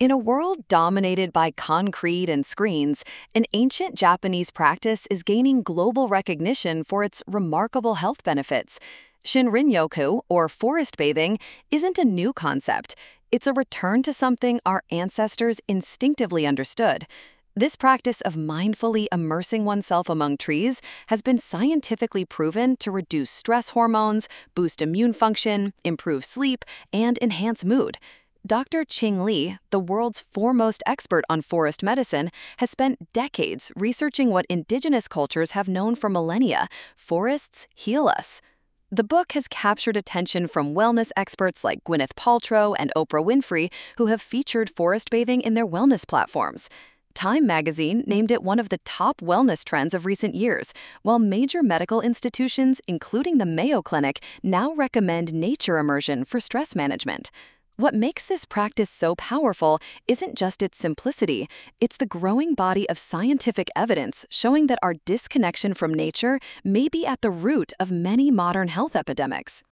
In a world dominated by concrete and screens, an ancient Japanese practice is gaining global recognition for its remarkable health benefits. Shinrin-yoku, or forest bathing, isn't a new concept. It's a return to something our ancestors instinctively understood. This practice of mindfully immersing oneself among trees has been scientifically proven to reduce stress hormones, boost immune function, improve sleep, and enhance mood. Dr. Ching Li, the world's foremost expert on forest medicine, has spent decades researching what indigenous cultures have known for millennia: forests heal us. The book has captured attention from wellness experts like Gwyneth Paltrow and Oprah Winfrey, who have featured forest bathing in their wellness platforms. Time magazine named it one of the top wellness trends of recent years, while major medical institutions, including the Mayo Clinic, now recommend nature immersion for stress management. What makes this practice so powerful isn't just its simplicity, it's the growing body of scientific evidence showing that our disconnection from nature may be at the root of many modern health epidemics.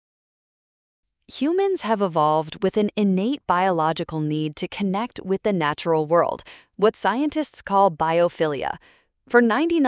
Humans have evolved with an innate biological need to connect with the natural world, what scientists call biophilia. For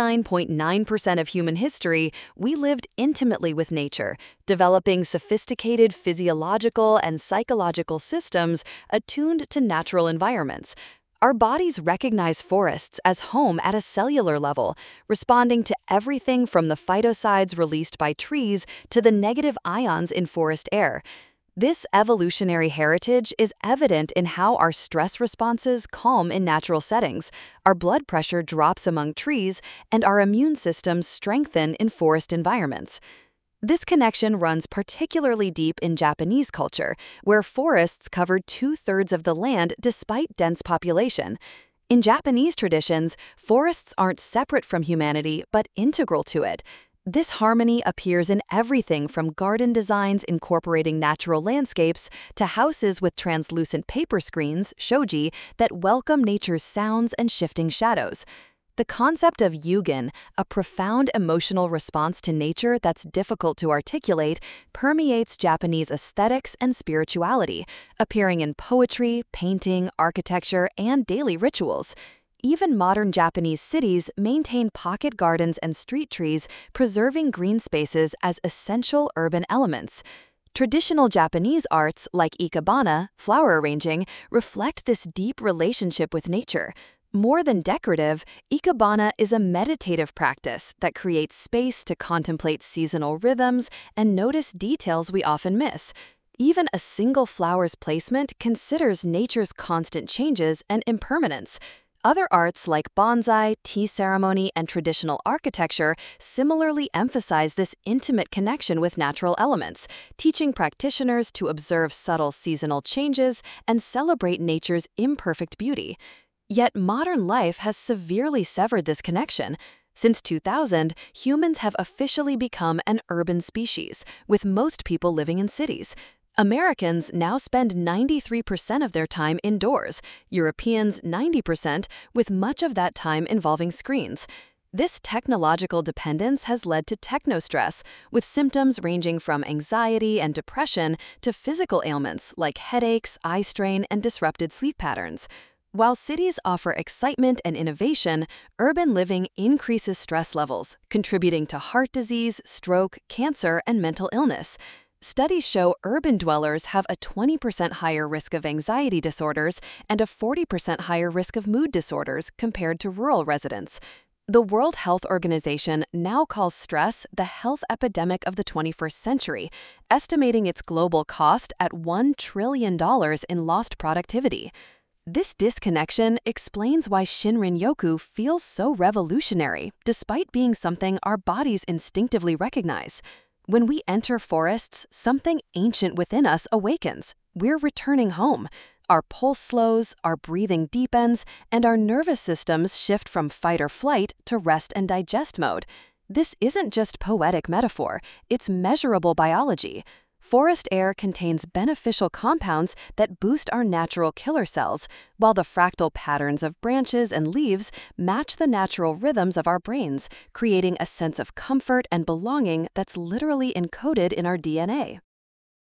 99.9% of human history, we lived intimately with nature, developing sophisticated physiological and psychological systems attuned to natural environments. Our bodies recognize forests as home at a cellular level, responding to everything from the phytocides released by trees to the negative ions in forest air. This evolutionary heritage is evident in how our stress responses calm in natural settings, our blood pressure drops among trees, and our immune systems strengthen in forest environments. This connection runs particularly deep in Japanese culture, where forests covered two-thirds of the land despite dense population. In Japanese traditions, forests aren't separate from humanity but integral to it. This harmony appears in everything from garden designs incorporating natural landscapes to houses with translucent paper screens, shoji, that welcome nature's sounds and shifting shadows. The concept of yugen, a profound emotional response to nature that's difficult to articulate, permeates Japanese aesthetics and spirituality, appearing in poetry, painting, architecture, and daily rituals. Even modern Japanese cities maintain pocket gardens and street trees, preserving green spaces as essential urban elements. Traditional Japanese arts like ikebana, flower arranging, reflect this deep relationship with nature. More than decorative, ikebana is a meditative practice that creates space to contemplate seasonal rhythms and notice details we often miss. Even a single flower's placement considers nature's constant changes and impermanence. Other arts like bonsai, tea ceremony, and traditional architecture similarly emphasize this intimate connection with natural elements, teaching practitioners to observe subtle seasonal changes and celebrate nature's imperfect beauty. Yet modern life has severely severed this connection. Since 2000, humans have officially become an urban species, with most people living in cities. Americans now spend 93% of their time indoors, Europeans 90%, with much of that time involving screens. This technological dependence has led to technostress, with symptoms ranging from anxiety and depression to physical ailments like headaches, eye strain, and disrupted sleep patterns. While cities offer excitement and innovation, urban living increases stress levels, contributing to heart disease, stroke, cancer, and mental illness. Studies show urban dwellers have a 20% higher risk of anxiety disorders and a 40% higher risk of mood disorders compared to rural residents. The World Health Organization now calls stress the health epidemic of the 21st century, estimating its global cost at $1 trillion in lost productivity. This disconnection explains why Shinrin-yoku feels so revolutionary, despite being something our bodies instinctively recognize. When we enter forests, something ancient within us awakens. We're returning home. Our pulse slows, our breathing deepens, and our nervous systems shift from fight or flight to rest and digest mode. This isn't just poetic metaphor, it's measurable biology. Forest air contains beneficial compounds that boost our natural killer cells, while the fractal patterns of branches and leaves match the natural rhythms of our brains, creating a sense of comfort and belonging that's literally encoded in our DNA.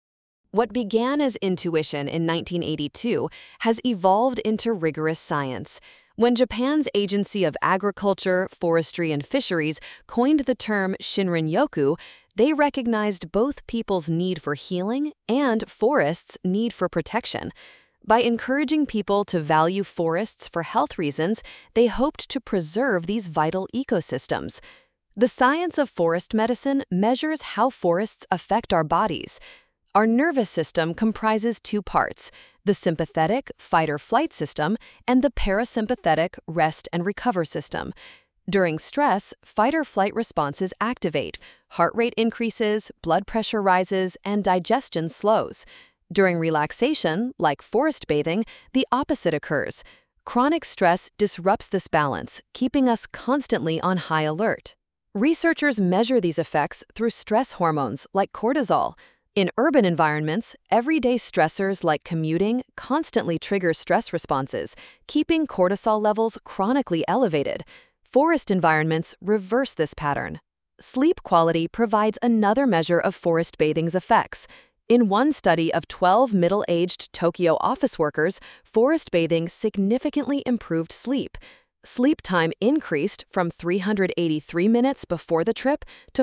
What began as intuition in 1982 has evolved into rigorous science. When Japan's Agency of Agriculture, Forestry, and Fisheries coined the term Shinrin-yoku, they recognized both people's need for healing and forests' need for protection. By encouraging people to value forests for health reasons, they hoped to preserve these vital ecosystems. The science of forest medicine measures how forests affect our bodies. Our nervous system comprises two parts: the sympathetic fight-or-flight system and the parasympathetic rest and recover system. During stress, fight-or-flight responses activate, heart rate increases, blood pressure rises, and digestion slows. During relaxation, like forest bathing, the opposite occurs. Chronic stress disrupts this balance, keeping us constantly on high alert. Researchers measure these effects through stress hormones like cortisol. In urban environments, everyday stressors like commuting constantly trigger stress responses, keeping cortisol levels chronically elevated. Forest environments reverse this pattern. Sleep quality provides another measure of forest bathing's effects. In one study of 12 middle-aged Tokyo office workers, forest bathing significantly improved sleep. Sleep time increased from 383 minutes before the trip to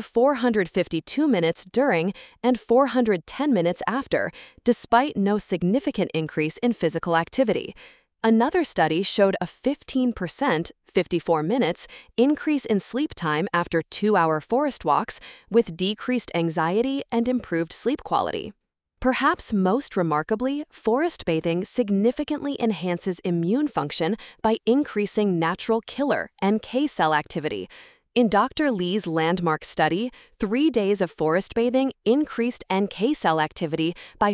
452 minutes during and 410 minutes after, despite no significant increase in physical activity. Another study showed a 15%, 54 minutes, increase in sleep time after 2-hour forest walks, with decreased anxiety and improved sleep quality. Perhaps most remarkably, forest bathing significantly enhances immune function by increasing natural killer NK cell activity. In Dr. Lee's landmark study, 3 days of forest bathing increased NK cell activity by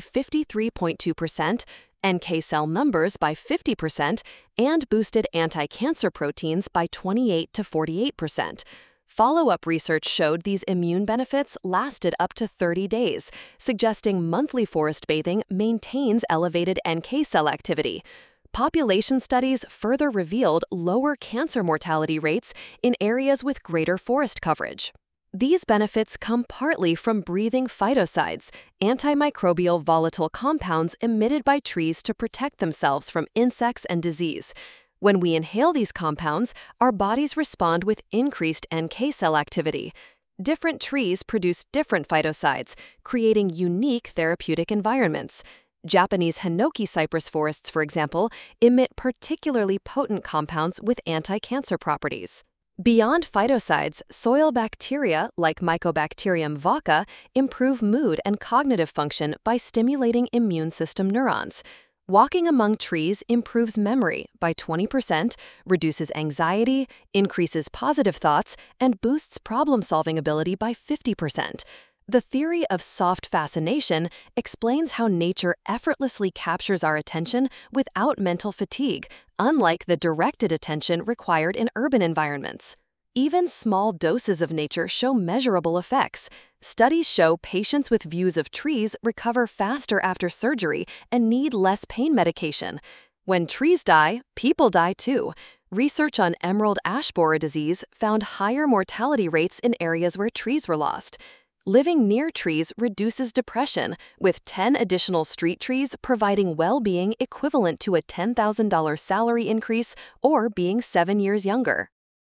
53.2%, NK cell numbers by 50%, and boosted anti-cancer proteins by 28 to 48%. Follow-up research showed these immune benefits lasted up to 30 days, suggesting monthly forest bathing maintains elevated NK cell activity. Population studies further revealed lower cancer mortality rates in areas with greater forest coverage. These benefits come partly from breathing phytocides, antimicrobial volatile compounds emitted by trees to protect themselves from insects and disease. When we inhale these compounds, our bodies respond with increased NK cell activity. Different trees produce different phytocides, creating unique therapeutic environments. Japanese hinoki cypress forests, for example, emit particularly potent compounds with anti-cancer properties. Beyond phytocides, soil bacteria like Mycobacterium vacca improve mood and cognitive function by stimulating immune system neurons. Walking among trees improves memory by 20%, reduces anxiety, increases positive thoughts, and boosts problem-solving ability by 50%. The theory of soft fascination explains how nature effortlessly captures our attention without mental fatigue, unlike the directed attention required in urban environments. Even small doses of nature show measurable effects. Studies show patients with views of trees recover faster after surgery and need less pain medication. When trees die, people die too. Research on emerald ash borer disease found higher mortality rates in areas where trees were lost. Living near trees reduces depression, with 10 additional street trees providing well-being equivalent to a $10,000 salary increase or being 7 years younger.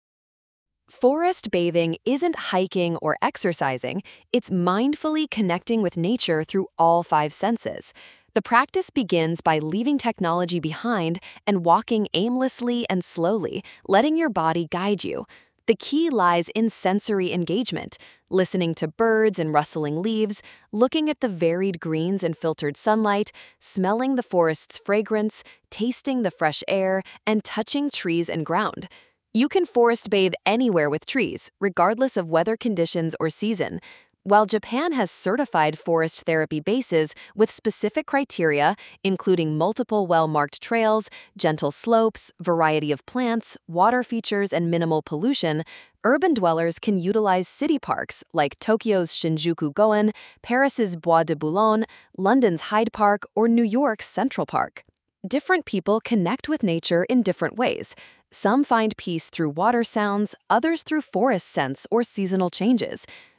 Forest bathing isn't hiking or exercising, it's mindfully connecting with nature through all 5 senses. The practice begins by leaving technology behind and walking aimlessly and slowly, letting your body guide you. The key lies in sensory engagement, listening to birds and rustling leaves, looking at the varied greens and filtered sunlight, smelling the forest's fragrance, tasting the fresh air, and touching trees and ground. You can forest bathe anywhere with trees, regardless of weather conditions or season. While Japan has certified forest therapy bases with specific criteria, including multiple well-marked trails, gentle slopes, variety of plants, water features, and minimal pollution, urban dwellers can utilize city parks like Tokyo's Shinjuku Goen, Paris's Bois de Boulogne, London's Hyde Park, or New York's Central Park. Different people connect with nature in different ways. Some find peace through water sounds, others through forest scents or seasonal changes.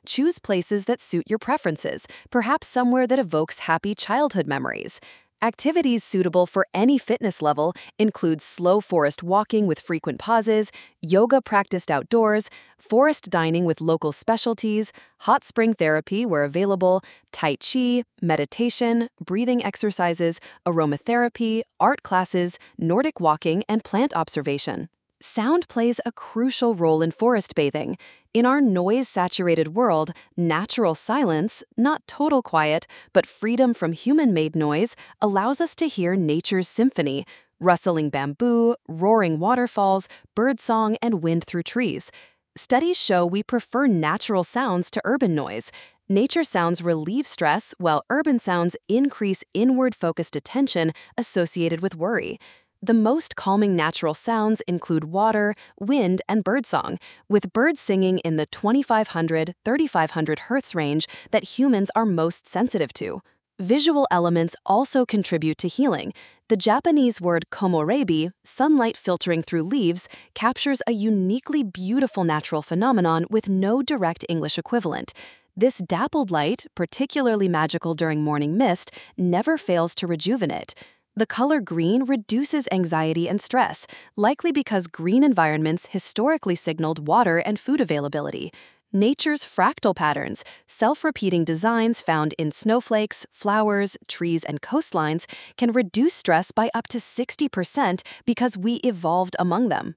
Choose places that suit your preferences, perhaps somewhere that evokes happy childhood memories. Activities suitable for any fitness level include slow forest walking with frequent pauses, yoga practiced outdoors, forest dining with local specialties, hot spring therapy where available, tai chi, meditation, breathing exercises, aromatherapy, art classes, Nordic walking, and plant observation. Sound plays a crucial role in forest bathing. In our noise-saturated world, natural silence, not total quiet, but freedom from human-made noise, allows us to hear nature's symphony, rustling bamboo, roaring waterfalls, birdsong, and wind through trees. Studies show we prefer natural sounds to urban noise. Nature sounds relieve stress, while urban sounds increase inward-focused attention associated with worry. The most calming natural sounds include water, wind, and birdsong, with birds singing in the 2500–3500 Hz range that humans are most sensitive to. Visual elements also contribute to healing. The Japanese word komorebi, sunlight filtering through leaves, captures a uniquely beautiful natural phenomenon with no direct English equivalent. This dappled light, particularly magical during morning mist, never fails to rejuvenate. The color green reduces anxiety and stress, likely because green environments historically signaled water and food availability. Nature's fractal patterns, self-repeating designs found in snowflakes, flowers, trees, and coastlines, can reduce stress by up to 60% because we evolved among them.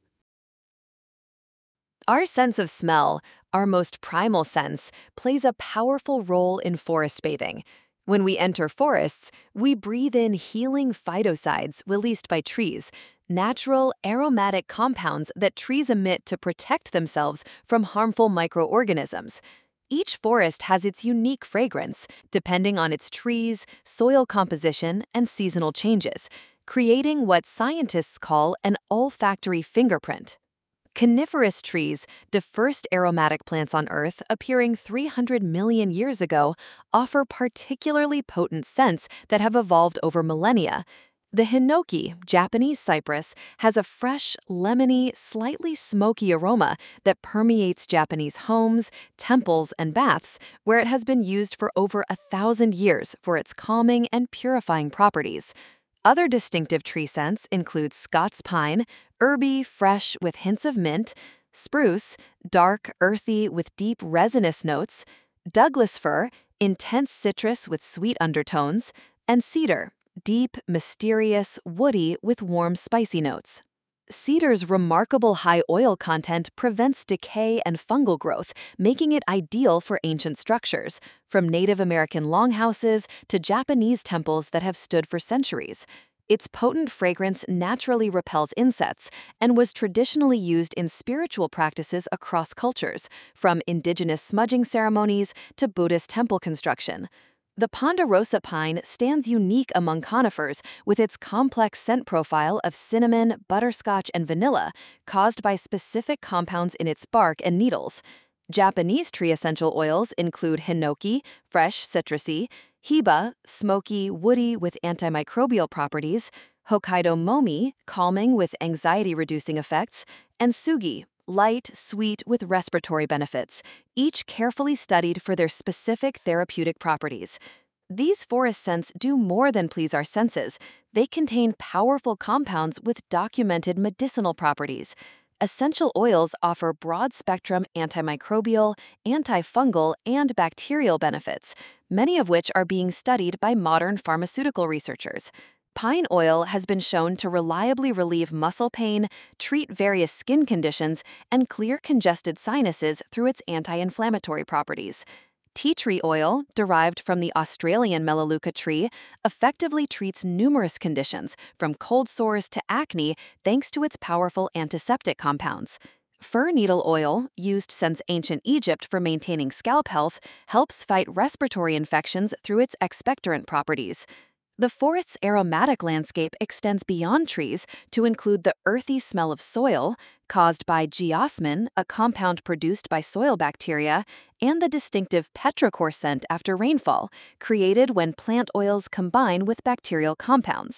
Our sense of smell, our most primal sense, plays a powerful role in forest bathing. When we enter forests, we breathe in healing phytoncides released by trees, natural aromatic compounds that trees emit to protect themselves from harmful microorganisms. Each forest has its unique fragrance, depending on its trees, soil composition, and seasonal changes, creating what scientists call an olfactory fingerprint. Coniferous trees, the first aromatic plants on Earth appearing 300 million years ago, offer particularly potent scents that have evolved over millennia. The hinoki, Japanese cypress, has a fresh, lemony, slightly smoky aroma that permeates Japanese homes, temples, and baths, where it has been used for over 1,000 years for its calming and purifying properties. Other distinctive tree scents include Scots pine, herby, fresh with hints of mint; spruce, dark, earthy with deep resinous notes; Douglas fir, intense citrus with sweet undertones; and cedar, deep, mysterious, woody with warm, spicy notes. Cedar's remarkable high oil content prevents decay and fungal growth, making it ideal for ancient structures, from Native American longhouses to Japanese temples that have stood for centuries. Its potent fragrance naturally repels insects and was traditionally used in spiritual practices across cultures, from indigenous smudging ceremonies to Buddhist temple construction. The ponderosa pine stands unique among conifers with its complex scent profile of cinnamon, butterscotch, and vanilla, caused by specific compounds in its bark and needles. Japanese tree essential oils include hinoki, fresh, citrusy; hiba, smoky, woody with antimicrobial properties; Hokkaido momi, calming with anxiety-reducing effects; and sugi, light, sweet with respiratory benefits, each carefully studied for their specific therapeutic properties. These forest scents do more than please our senses. They contain powerful compounds with documented medicinal properties. Essential oils offer broad-spectrum antimicrobial, antifungal, and bacterial benefits, many of which are being studied by modern pharmaceutical researchers. Pine oil has been shown to reliably relieve muscle pain, treat various skin conditions, and clear congested sinuses through its anti-inflammatory properties. Tea tree oil, derived from the Australian Melaleuca tree, effectively treats numerous conditions, from cold sores to acne, thanks to its powerful antiseptic compounds. Fir needle oil, used since ancient Egypt for maintaining scalp health, helps fight respiratory infections through its expectorant properties. The forest's aromatic landscape extends beyond trees to include the earthy smell of soil, caused by geosmin, a compound produced by soil bacteria, and the distinctive petrichor scent after rainfall, created when plant oils combine with bacterial compounds.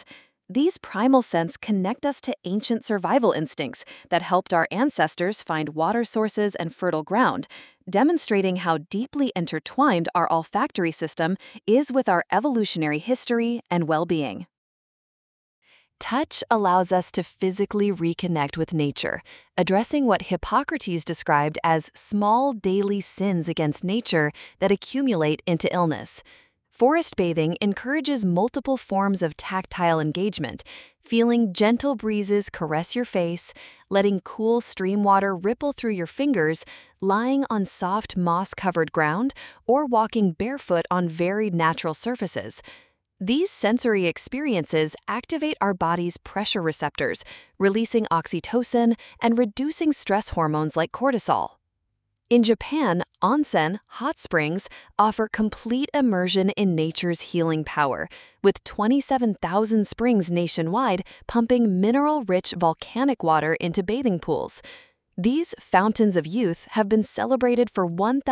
These primal scents connect us to ancient survival instincts that helped our ancestors find water sources and fertile ground, demonstrating how deeply intertwined our olfactory system is with our evolutionary history and well-being. Touch allows us to physically reconnect with nature, addressing what Hippocrates described as small daily sins against nature that accumulate into illness. Forest bathing encourages multiple forms of tactile engagement, feeling gentle breezes caress your face, letting cool stream water ripple through your fingers, lying on soft moss-covered ground, or walking barefoot on varied natural surfaces. These sensory experiences activate our body's pressure receptors, releasing oxytocin and reducing stress hormones like cortisol. In Japan, onsen, hot springs, offer complete immersion in nature's healing power, with 27,000 springs nationwide pumping mineral-rich volcanic water into bathing pools. These fountains of youth have been celebrated for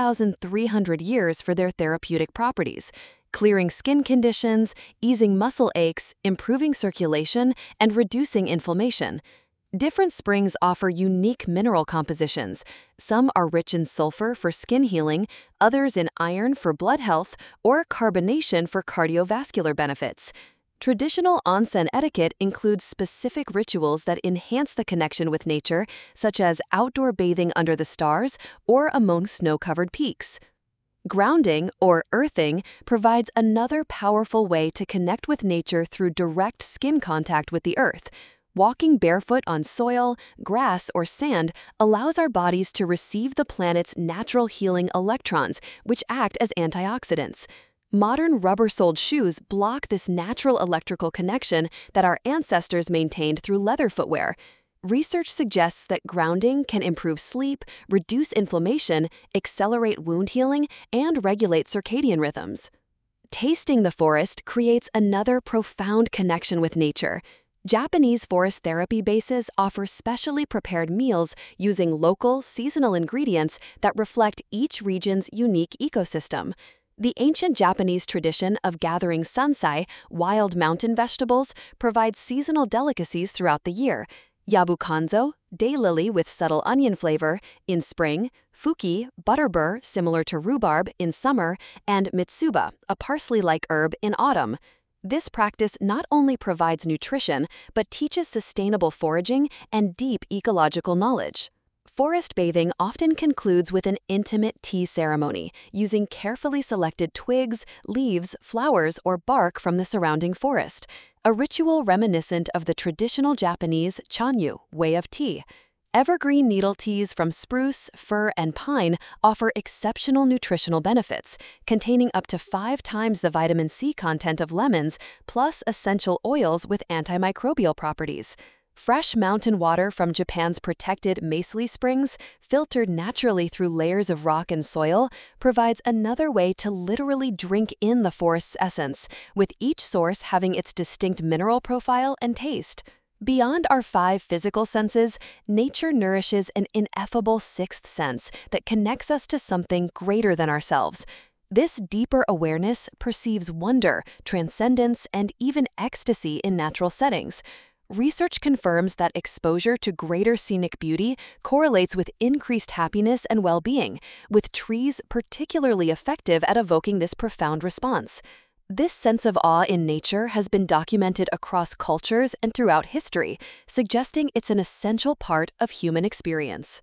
1,300 years for their therapeutic properties, clearing skin conditions, easing muscle aches, improving circulation, and reducing inflammation. Different springs offer unique mineral compositions. Some are rich in sulfur for skin healing, others in iron for blood health, or carbonation for cardiovascular benefits. Traditional onsen etiquette includes specific rituals that enhance the connection with nature, such as outdoor bathing under the stars or among snow-covered peaks. Grounding, or earthing, provides another powerful way to connect with nature through direct skin contact with the earth. Walking barefoot on soil, grass, or sand allows our bodies to receive the planet's natural healing electrons, which act as antioxidants. Modern rubber-soled shoes block this natural electrical connection that our ancestors maintained through leather footwear. Research suggests that grounding can improve sleep, reduce inflammation, accelerate wound healing, and regulate circadian rhythms. Tasting the forest creates another profound connection with nature. Japanese forest therapy bases offer specially prepared meals using local, seasonal ingredients that reflect each region's unique ecosystem. The ancient Japanese tradition of gathering sansai, wild mountain vegetables, provides seasonal delicacies throughout the year. Yabukanzo, daylily with subtle onion flavor, in spring, fuki, butterbur, similar to rhubarb, in summer, and mitsuba, a parsley-like herb, in autumn. This practice not only provides nutrition, but teaches sustainable foraging and deep ecological knowledge. Forest bathing often concludes with an intimate tea ceremony, using carefully selected twigs, leaves, flowers, or bark from the surrounding forest, a ritual reminiscent of the traditional Japanese chanyu way of tea. Evergreen needle teas from spruce, fir, and pine offer exceptional nutritional benefits, containing up to 5 times the vitamin C content of lemons, plus essential oils with antimicrobial properties. Fresh mountain water from Japan's protected Maesli Springs, filtered naturally through layers of rock and soil, provides another way to literally drink in the forest's essence, with each source having its distinct mineral profile and taste. Beyond our 5 physical senses, nature nourishes an ineffable 6th sense that connects us to something greater than ourselves. This deeper awareness perceives wonder, transcendence, and even ecstasy in natural settings. Research confirms that exposure to greater scenic beauty correlates with increased happiness and well-being, with trees particularly effective at evoking this profound response. This sense of awe in nature has been documented across cultures and throughout history, suggesting it's an essential part of human experience.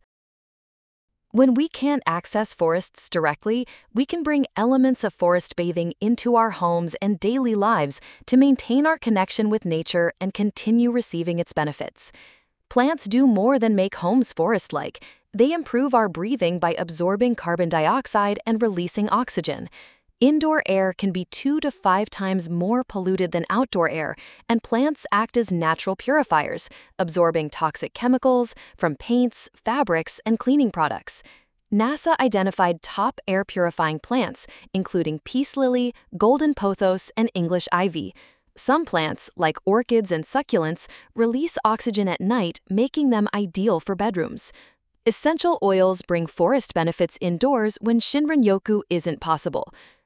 When we can't access forests directly, we can bring elements of forest bathing into our homes and daily lives to maintain our connection with nature and continue receiving its benefits. Plants do more than make homes forest-like. They improve our breathing by absorbing carbon dioxide and releasing oxygen. Indoor air can be 2 to 5 times more polluted than outdoor air, and plants act as natural purifiers, absorbing toxic chemicals from paints, fabrics, and cleaning products. NASA identified top air-purifying plants, including peace lily, golden pothos, and English ivy. Some plants, like orchids and succulents, release oxygen at night, making them ideal for bedrooms. Essential oils bring forest benefits indoors when Shinrin-yoku isn't possible.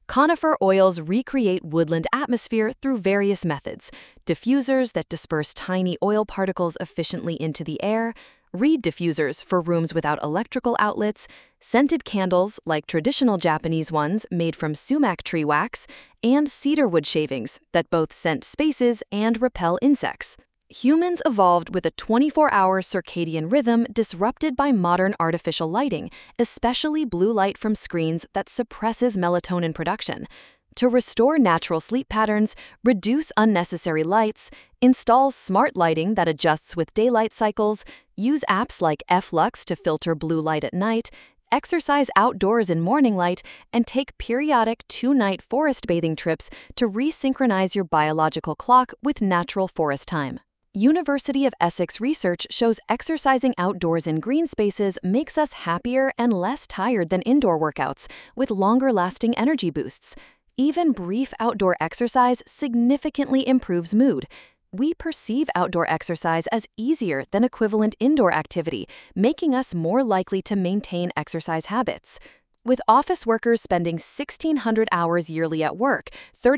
Conifer oils recreate woodland atmosphere through various methods: diffusers that disperse tiny oil particles efficiently into the air, reed diffusers for rooms without electrical outlets, scented candles like traditional Japanese ones made from sumac tree wax, and cedarwood shavings that both scent spaces and repel insects. Humans evolved with a 24-hour circadian rhythm disrupted by modern artificial lighting, especially blue light from screens that suppresses melatonin production. To restore natural sleep patterns, reduce unnecessary lights, install smart lighting that adjusts with daylight cycles, use apps like F-Lux to filter blue light at night, exercise outdoors in morning light, and take periodic 2-night forest bathing trips to resynchronize your biological clock with natural forest time. University of Essex research shows exercising outdoors in green spaces makes us happier and less tired than indoor workouts, with longer-lasting energy boosts. Even brief outdoor exercise significantly improves mood. We perceive outdoor exercise as easier than equivalent indoor activity, making us more likely to maintain exercise habits. With office workers spending 1,600 hours yearly at work,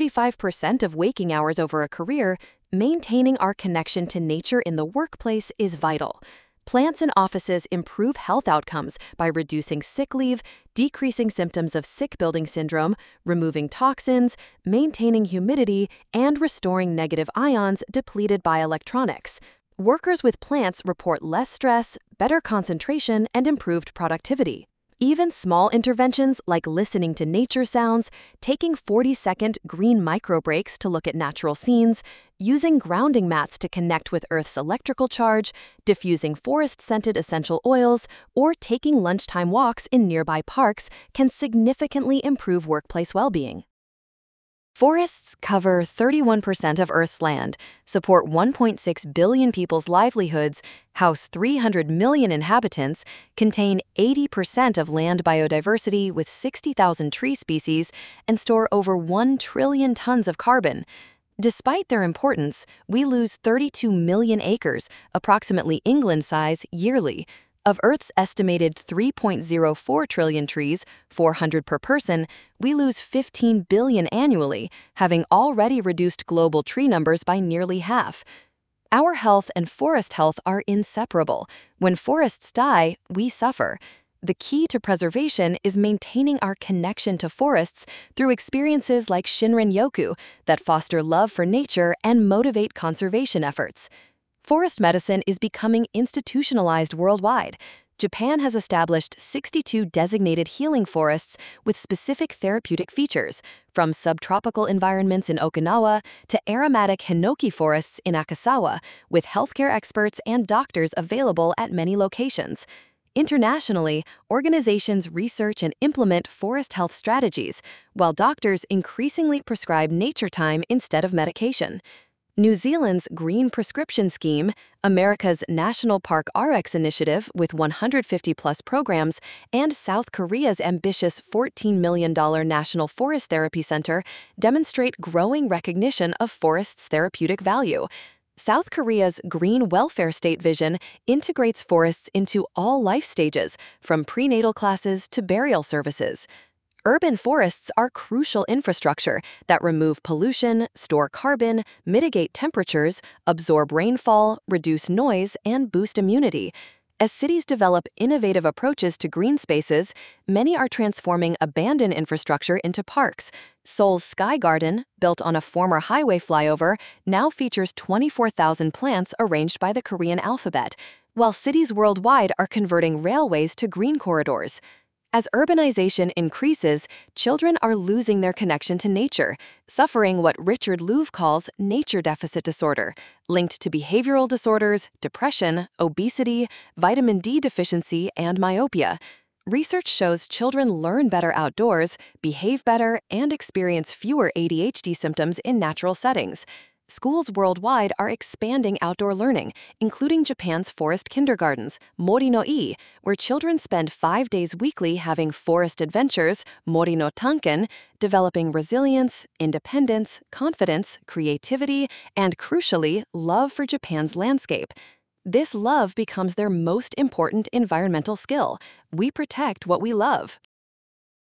35% of waking hours over a career, maintaining our connection to nature in the workplace is vital. Plants in offices improve health outcomes by reducing sick leave, decreasing symptoms of sick building syndrome, removing toxins, maintaining humidity, and restoring negative ions depleted by electronics. Workers with plants report less stress, better concentration, and improved productivity. Even small interventions like listening to nature sounds, taking 40-second green micro breaks to look at natural scenes, using grounding mats to connect with Earth's electrical charge, diffusing forest-scented essential oils, or taking lunchtime walks in nearby parks can significantly improve workplace well-being. Forests cover 31% of Earth's land, support 1.6 billion people's livelihoods, house 300 million inhabitants, contain 80% of land biodiversity with 60,000 tree species, and store over 1 trillion tons of carbon. Despite their importance, we lose 32 million acres, approximately England size, yearly. Of Earth's estimated 3.04 trillion trees, 400 per person, we lose 15 billion annually, having already reduced global tree numbers by nearly half. Our health and forest health are inseparable. When forests die, we suffer. The key to preservation is maintaining our connection to forests through experiences like Shinrin-yoku that foster love for nature and motivate conservation efforts. Forest medicine is becoming institutionalized worldwide. Japan has established 62 designated healing forests with specific therapeutic features, from subtropical environments in Okinawa to aromatic hinoki forests in Akasawa, with healthcare experts and doctors available at many locations. Internationally, organizations research and implement forest health strategies, while doctors increasingly prescribe nature time instead of medication. New Zealand's Green Prescription Scheme, America's National Park RX initiative with 150-plus programs, and South Korea's ambitious $14 million National Forest Therapy Center demonstrate growing recognition of forests' therapeutic value. South Korea's Green Welfare State Vision integrates forests into all life stages, from prenatal classes to burial services. Urban forests are crucial infrastructure that remove pollution, store carbon, mitigate temperatures, absorb rainfall, reduce noise, and boost immunity. As cities develop innovative approaches to green spaces, many are transforming abandoned infrastructure into parks. Seoul's Sky Garden, built on a former highway flyover, now features 24,000 plants arranged by the Korean alphabet, while cities worldwide are converting railways to green corridors. As urbanization increases, children are losing their connection to nature, suffering what Richard Louv calls nature deficit disorder, linked to behavioral disorders, depression, obesity, vitamin D deficiency, and myopia. Research shows children learn better outdoors, behave better, and experience fewer ADHD symptoms in natural settings. Schools worldwide are expanding outdoor learning, including Japan's forest kindergartens, Mori no Ii, where children spend 5 days weekly having forest adventures, Mori no Tanken, developing resilience, independence, confidence, creativity, and crucially, love for Japan's landscape. This love becomes their most important environmental skill. We protect what we love.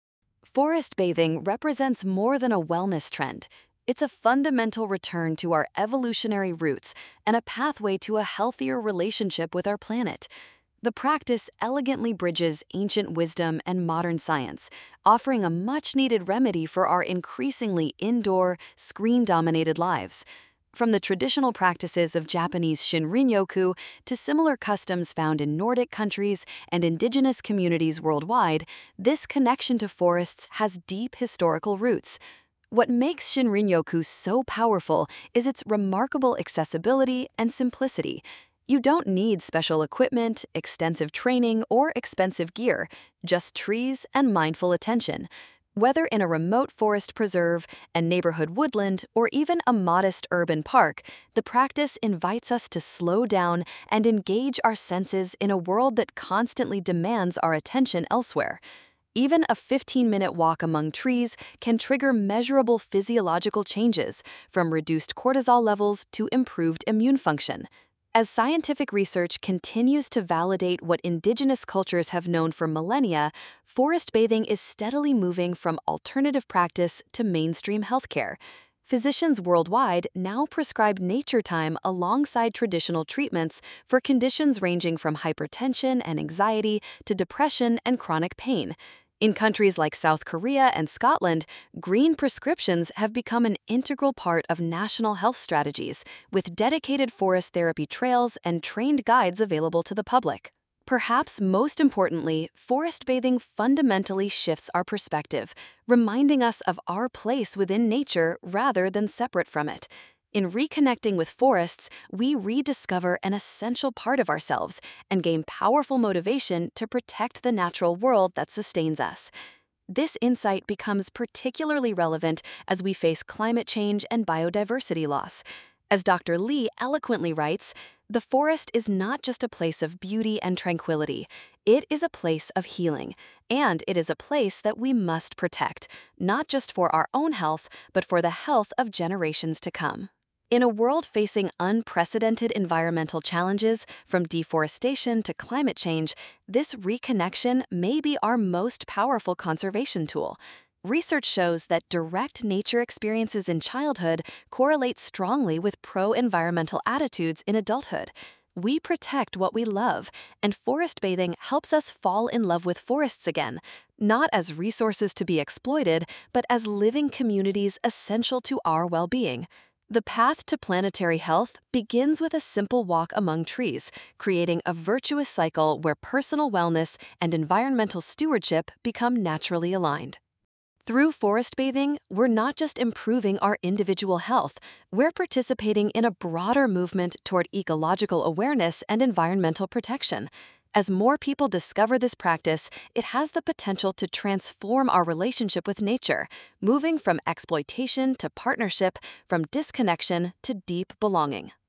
Forest bathing represents more than a wellness trend. It's a fundamental return to our evolutionary roots and a pathway to a healthier relationship with our planet. The practice elegantly bridges ancient wisdom and modern science, offering a much-needed remedy for our increasingly indoor, screen-dominated lives. From the traditional practices of Japanese Shinrin-yoku to similar customs found in Nordic countries and indigenous communities worldwide, this connection to forests has deep historical roots. What makes Shinrin-yoku so powerful is its remarkable accessibility and simplicity. You don't need special equipment, extensive training, or expensive gear, just trees and mindful attention. Whether in a remote forest preserve, a neighborhood woodland, or even a modest urban park, the practice invites us to slow down and engage our senses in a world that constantly demands our attention elsewhere. Even a 15-minute walk among trees can trigger measurable physiological changes, from reduced cortisol levels to improved immune function. As scientific research continues to validate what indigenous cultures have known for millennia, forest bathing is steadily moving from alternative practice to mainstream healthcare. Physicians worldwide now prescribe nature time alongside traditional treatments for conditions ranging from hypertension and anxiety to depression and chronic pain. In countries like South Korea and Scotland, green prescriptions have become an integral part of national health strategies, with dedicated forest therapy trails and trained guides available to the public. Perhaps most importantly, forest bathing fundamentally shifts our perspective, reminding us of our place within nature rather than separate from it. In reconnecting with forests, we rediscover an essential part of ourselves and gain powerful motivation to protect the natural world that sustains us. This insight becomes particularly relevant as we face climate change and biodiversity loss. As Dr. Lee eloquently writes, the forest is not just a place of beauty and tranquility. It is a place of healing, and it is a place that we must protect, not just for our own health, but for the health of generations to come. In a world facing unprecedented environmental challenges, from deforestation to climate change, this reconnection may be our most powerful conservation tool. Research shows that direct nature experiences in childhood correlate strongly with pro-environmental attitudes in adulthood. We protect what we love, and forest bathing helps us fall in love with forests again, not as resources to be exploited, but as living communities essential to our well-being. The path to planetary health begins with a simple walk among trees, creating a virtuous cycle where personal wellness and environmental stewardship become naturally aligned. Through forest bathing, we're not just improving our individual health, we're participating in a broader movement toward ecological awareness and environmental protection. As more people discover this practice, it has the potential to transform our relationship with nature, moving from exploitation to partnership, from disconnection to deep belonging.